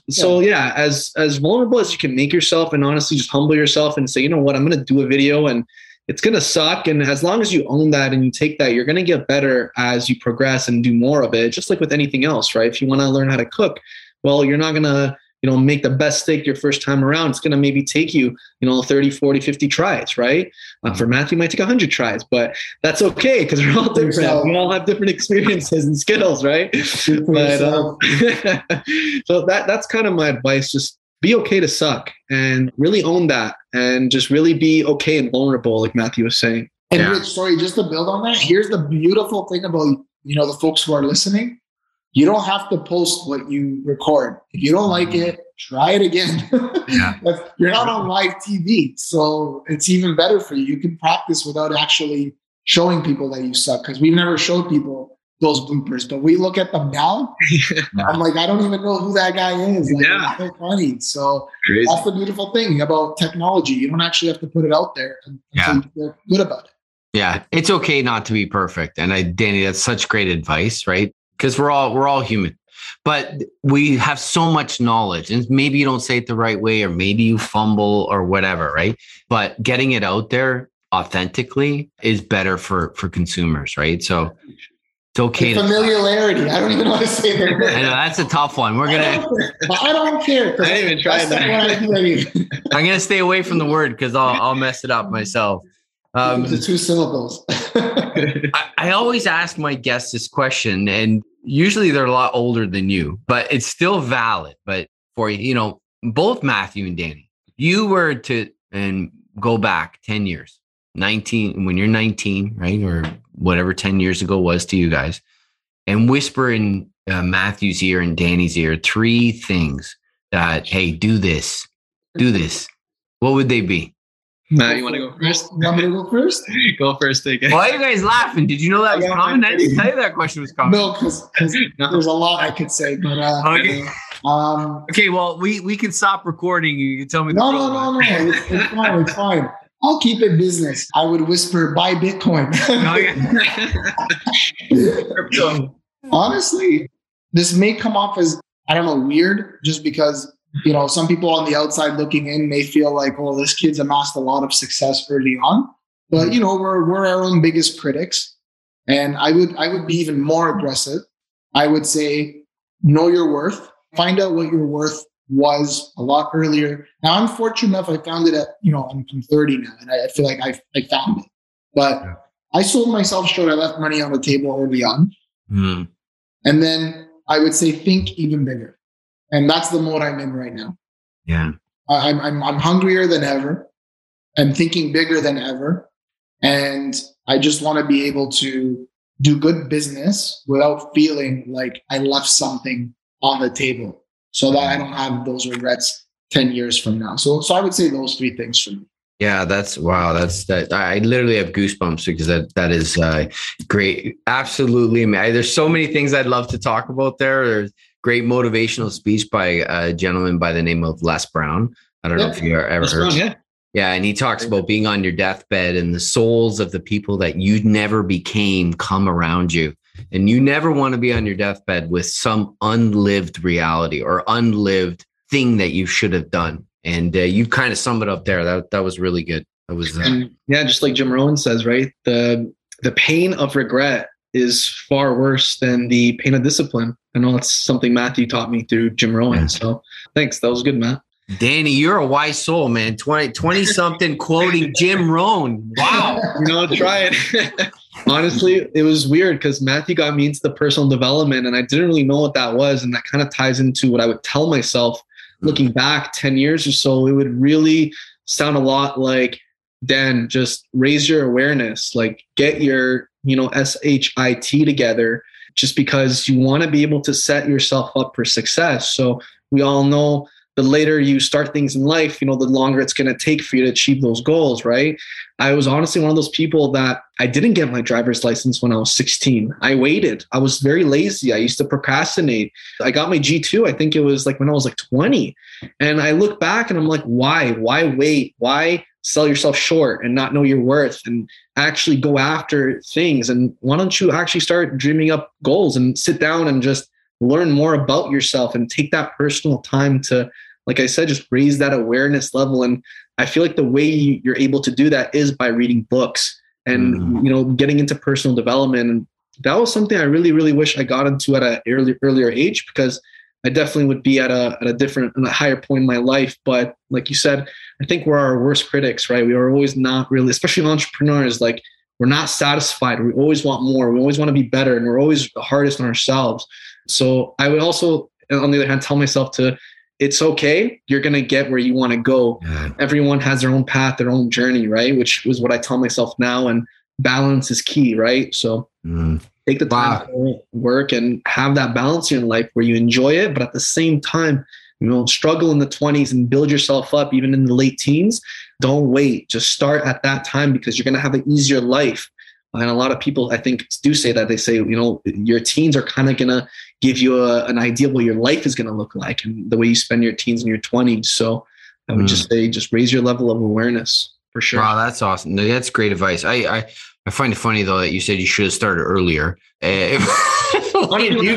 as vulnerable as you can make yourself, and honestly just humble yourself and say, you know what, I'm going to do a video and it's going to suck. And as long as you own that and you take that, you're going to get better as you progress and do more of it. Just like with anything else, right? If you want to learn how to cook, well, you're not going to, you know, make the best steak your first time around. It's going to maybe take you, you know, 30, 40, 50 tries, right? For Matthew, it might take 100 tries, but that's okay, because we're all different. We all have different experiences and skills, right? But, so that's kind of my advice. Just be okay to suck and really own that, and just really be okay and vulnerable, like Matthew was saying. And Rich, sorry, just to build on that, here's the beautiful thing about, you know, the folks who are listening. You don't have to post what you record. If you don't like it, try it again. Yeah. You're not on live TV, so it's even better for you. You can practice without actually showing people that you suck, because we've never showed people those bloopers, but we look at them now. I'm like, I don't even know who that guy is. Like, it's so funny. So Crazy. That's the beautiful thing about technology. You don't actually have to put it out there until you feel good about it. Yeah, it's okay not to be perfect. And Danny, that's such great advice, right? Because we're all human, but we have so much knowledge, and maybe you don't say it the right way, or maybe you fumble or whatever, right? But getting it out there authentically is better for consumers, right? So it's okay. Familiarity. I don't even want to say that. I know that's a tough one. I don't care. I didn't even try that. I'm gonna stay away from the word because I'll mess it up myself. The 2 syllables. I always ask my guests this question, and usually they're a lot older than you, but it's still valid. But for, you know, both Matthew and Danny, you were to go back 10 years, 19, when you're 19, right? Or whatever 10 years ago was to you guys, and whisper in Matthew's ear and Danny's ear 3 things that, hey, do this. What would they be? Matt, you want to go first? You want me to go first? Go first, take it. Why are you guys laughing? Did you know that was coming? I didn't tell you that question was coming. No, because there's a lot I could say, but okay. Okay, well, we can stop recording. You can tell me. No. It's fine. I'll keep it business. I would whisper, buy Bitcoin. Honestly, this may come off as, I don't know, weird, just because, you know, some people on the outside looking in may feel like, oh, this kid's amassed a lot of success early on. But, you know, we're our own biggest critics. And I would be even more aggressive. I would say, know your worth. Find out what your worth was a lot earlier. Now, I'm fortunate enough, I found it at, you know, I'm 30 now, and I feel like I found it. But I sold myself short. I left money on the table early on. Mm. And then I would say, think even bigger. And that's the mode I'm in right now. Yeah. I'm hungrier than ever. am thinking bigger than ever. And I just want to be able to do good business without feeling like I left something on the table, so that I don't have those regrets 10 years from now. So I would say those three things for me. Yeah, that's that. I literally have goosebumps because that is great. Absolutely. There's so many things I'd love to talk about there. There's great motivational speech by a gentleman by the name of Les Brown. I don't know if you ever heard. Yeah, and he talks about being on your deathbed and the souls of the people that you never became come around you. And you never want to be on your deathbed with some unlived reality or unlived thing that you should have done. And you kind of sum it up there. That was really good. That was just like Jim Rohn says, right? The pain of regret is far worse than the pain of discipline. I know it's something Matthew taught me through Jim Rohn. Yeah. So thanks. That was good, Matt. Danny, you're a wise soul, man. 20 something quoting Jim Rohn. Wow. Try it. Honestly, it was weird because Matthew got me into the personal development and I didn't really know what that was. And that kind of ties into what I would tell myself looking back 10 years or so. It would really sound a lot like, Dan, just raise your awareness, like get your, SHIT together, just because you want to be able to set yourself up for success. So we all know the later you start things in life, the longer it's going to take for you to achieve those goals, right? I was honestly one of those people that I didn't get my driver's license when I was 16. I waited. I was very lazy. I used to procrastinate. I got my G2, I think it was like when I was like 20. And I look back and I'm like, why? Why wait? Why sell yourself short and not know your worth and actually go after things? And why don't you actually start dreaming up goals and sit down and just learn more about yourself and take that personal time to, like I said, just raise that awareness level. And I feel like the way you're able to do that is by reading books and, getting into personal development. And that was something I really, really wish I got into at an earlier age, because I definitely would be at a higher point in my life. But like you said, I think we're our worst critics, right? We are always not really, especially entrepreneurs, like we're not satisfied. We always want more. We always want to be better. And we're always the hardest on ourselves. So I would also, on the other hand, tell myself it's okay. You're going to get where you want to go. Everyone has their own path, their own journey, right? Which is what I tell myself now. And balance is key, right? So take the time to work and have that balance in your life where you enjoy it, but at the same time, struggle in the 20s and build yourself up even in the late teens. Don't wait. Just start at that time, because you're going to have an easier life. And a lot of people, I think, do say that. They say, your teens are kind of going to give you an idea of what your life is going to look like and the way you spend your teens and your 20s. So I would just say, just raise your level of awareness for sure. Wow, that's awesome. That's great advice. I find it funny, though, that you said you should have started earlier. You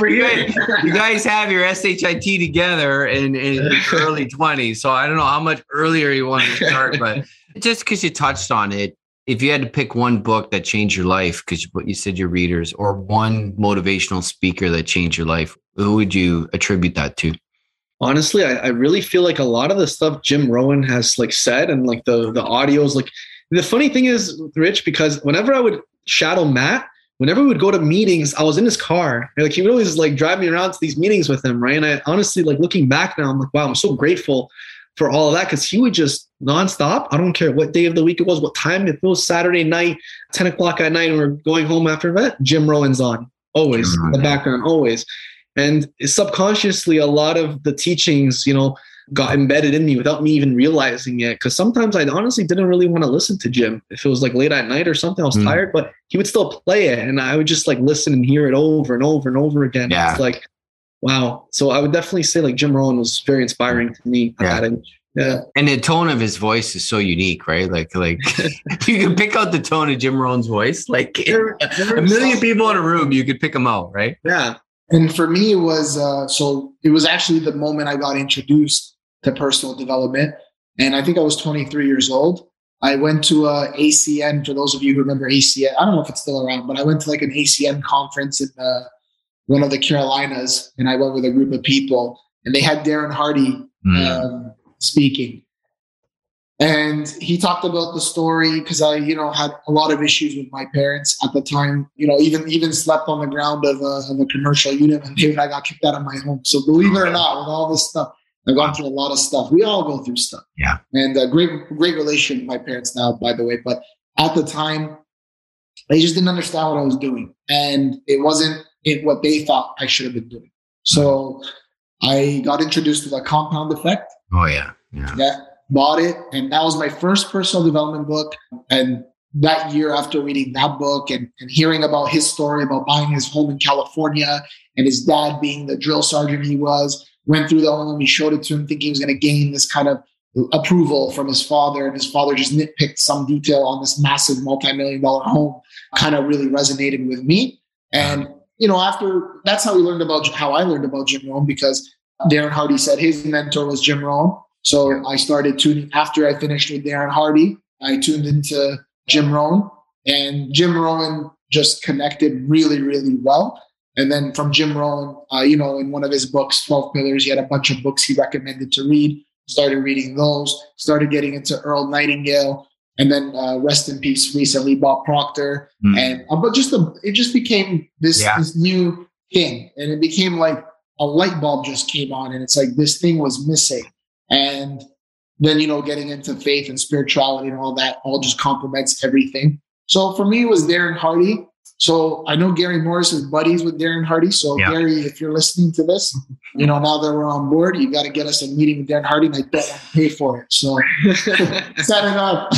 guys have your SHIT together in early 20s. So I don't know how much earlier you want to start, but just because you touched on it, if you had to pick one book that changed your life, because what you said your readers, or one motivational speaker that changed your life, who would you attribute that to? Honestly, I really feel like a lot of the stuff Jim Rohn has said, and the audios, the funny thing is, Rich, because whenever I would shadow Matt, whenever we would go to meetings, I was in his car. He would always drive me around to these meetings with him, right? And I honestly, looking back now, I'm like, wow, I'm so grateful for all of that, because he would just nonstop. I don't care what day of the week it was, what time. If it was Saturday night, 10 o'clock at night, and we're going home after that, Jim Rohn's on, always in the background, always. And subconsciously, a lot of the teachings, got embedded in me without me even realizing it. Because sometimes I honestly didn't really want to listen to Jim. If it was late at night or something, I was tired, but he would still play it, and I would just listen and hear it over and over and over again. Yeah. It's wow. So I would definitely say Jim Rohn was very inspiring to me at that age. Yeah. And the tone of his voice is so unique, right? You can pick out the tone of Jim Rohn's voice. A million people in a room, you could pick them out, right? Yeah. And for me, it was it was actually the moment I got introduced to personal development. And I think I was 23 years old. I went to ACN, for those of you who remember ACN. I don't know if it's still around, but I went to an ACN conference in one of the Carolinas, and I went with a group of people, and they had Darren Hardy speaking. And he talked about the story, because I, had a lot of issues with my parents at the time, even slept on the ground of a commercial unit, and David and I got kicked out of my home. So believe it or not, with all this stuff, I've gone through a lot of stuff. We all go through stuff. Yeah. And a great relationship with my parents now, by the way. But at the time, they just didn't understand what I was doing. And it wasn't what they thought I should have been doing. So I got introduced to the Compound Effect. Oh, yeah. Yeah. Bought it. And that was my first personal development book. And that year, after reading that book and hearing about his story about buying his home in California and his dad being the drill sergeant he was, went through the home, he showed it to him thinking he was going to gain this kind of approval from his father. And his father just nitpicked some detail on this massive multi-million-dollar home, kind of really resonated with me. And, after that's how I learned about Jim Rohn, because Darren Hardy said his mentor was Jim Rohn. So I started tuning after I finished with Darren Hardy. I tuned into Jim Rohn, and Jim Rohn just connected really, really well. And then from Jim Rohn, in one of his books, 12 Pillars, he had a bunch of books he recommended to read. Started reading those, started getting into Earl Nightingale, and then rest in peace, recently Bob Proctor. And it just became this new thing. And it became like a light bulb just came on, and it's like this thing was missing. And then, getting into faith and spirituality and all that all just complements everything. So for me, it was Darren Hardy. So I know Gary Morris is buddies with Darren Hardy. So Gary, if you're listening to this, now that we're on board, you got to get us a meeting with Darren Hardy, and I bet I'll pay for it. So set it up.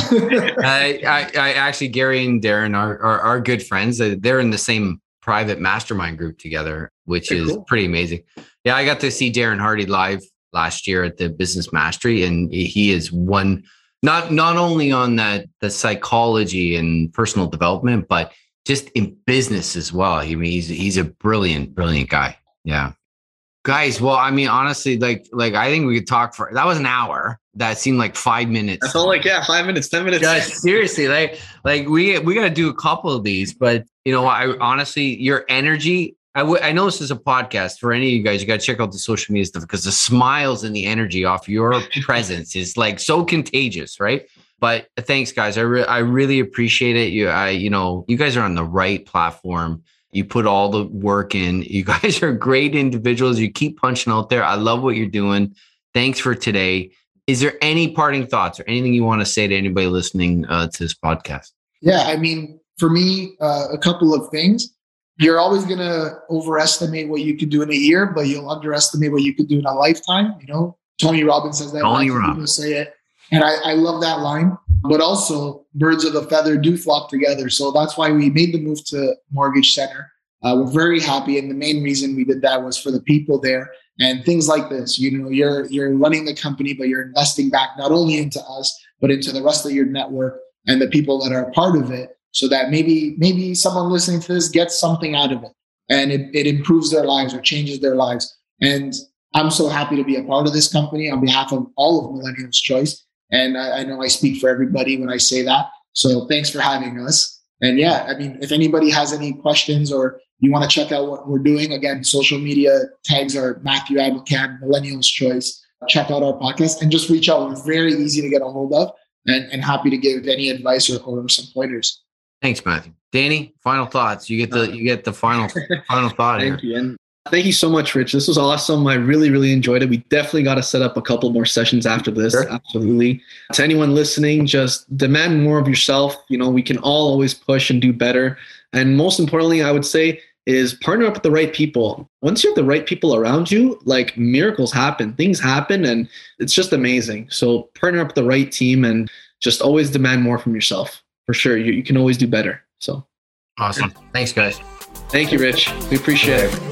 I actually, Gary and Darren are good friends. They're in the same private mastermind group together, which is pretty amazing. Yeah, I got to see Darren Hardy live last year at the Business Mastery, and he is one not only on the psychology and personal development, but just in business as well. I mean, he's a brilliant guy. Yeah, guys. Well, I mean, honestly, like I think we could talk for that was an hour. That seemed like 5 minutes. I felt like 5 minutes, 10 minutes. Yeah, seriously, like we got to do a couple of these, but I honestly, your energy. I know this is a podcast for any of you guys. You got to check out the social media stuff because the smiles and the energy off your presence is like so contagious, right? But thanks, guys. I really appreciate it. You guys are on the right platform. You put all the work in. You guys are great individuals. You keep punching out there. I love what you're doing. Thanks for today. Is there any parting thoughts or anything you want to say to anybody listening to this podcast? Yeah, I mean, for me, a couple of things. You're always going to overestimate what you could do in a year, but you'll underestimate what you could do in a lifetime. Tony Robbins says that. Tony Robbins say it. And I love that line. But also, birds of a feather do flock together. So that's why we made the move to Mortgage Center. We're very happy. And the main reason we did that was for the people there and things like this. You're running the company, but you're investing back not only into us, but into the rest of your network and the people that are a part of it. So that maybe someone listening to this gets something out of it and it improves their lives or changes their lives. And I'm so happy to be a part of this company on behalf of all of Millennials Choice. And I know I speak for everybody when I say that. So thanks for having us. And yeah, I mean, if anybody has any questions or you want to check out what we're doing, again, social media tags are Matthew Abelcan, Millennials Choice. Check out our podcast and just reach out. We're very easy to get a hold of and happy to give any advice or some pointers. Thanks, Matthew. Danny, final thoughts. You get the final thought here. Thank you. And thank you so much, Rich. This was awesome. I really, really enjoyed it. We definitely got to set up a couple more sessions after this. Sure. Absolutely. To anyone listening, just demand more of yourself. We can all always push and do better. And most importantly, I would say is partner up with the right people. Once you have the right people around you, like miracles happen, things happen, and it's just amazing. So partner up with the right team and just always demand more from yourself. For sure. You can always do better. So awesome. Thanks, guys. Thank you, Rich. We appreciate it.